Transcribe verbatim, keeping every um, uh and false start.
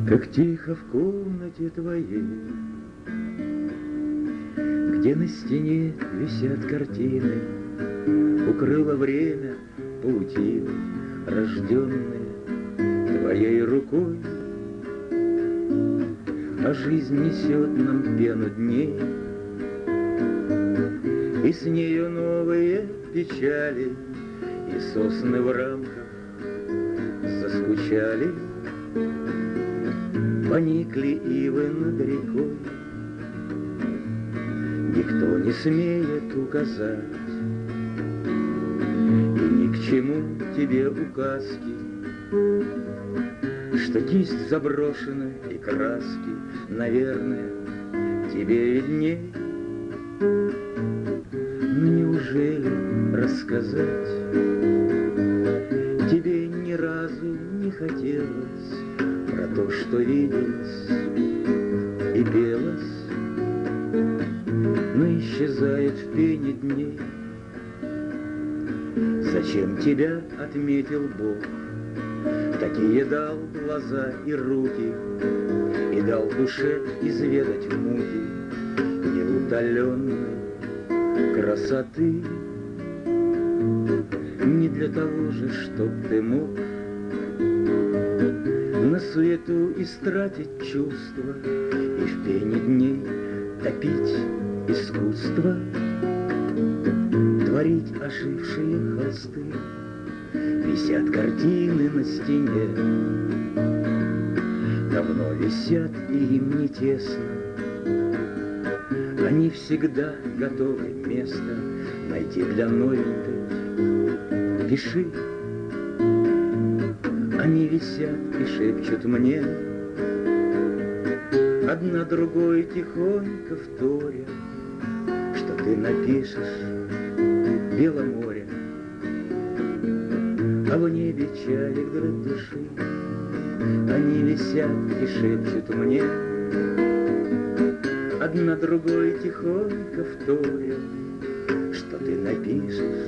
Как тихо в комнате твоей, где на стене висят картины, укрыло время паутины, рожденные твоей рукой. А жизнь несет нам пену дней, и с нею новые печали, и сосны в рамках заскучали. Поникли ивы над рекой, никто не смеет указать, и ни к чему тебе указки, что кисть заброшена и краски, наверное, тебе видней. Но неужели рассказать тебе ни разу не хотелось про то, что виделось и пелось, но исчезает в пене дней? Зачем тебя отметил Бог? Такие дал глаза и руки, и дал душе изведать муки неутоленной красоты. Не для того же, чтоб ты мог на суету истратить чувства и в пене дней топить искусство, творить ожившие холсты. Висят картины на стене, давно висят, и им не тесно. Они всегда готовы место найти для новенькой. Пиши. Они висят и шепчут мне, одна другой тихонько вторя, что ты напишешь Беломорье, а в небе чалит град души. Они висят и шепчут мне, одна другой тихонько вторя, что ты напишешь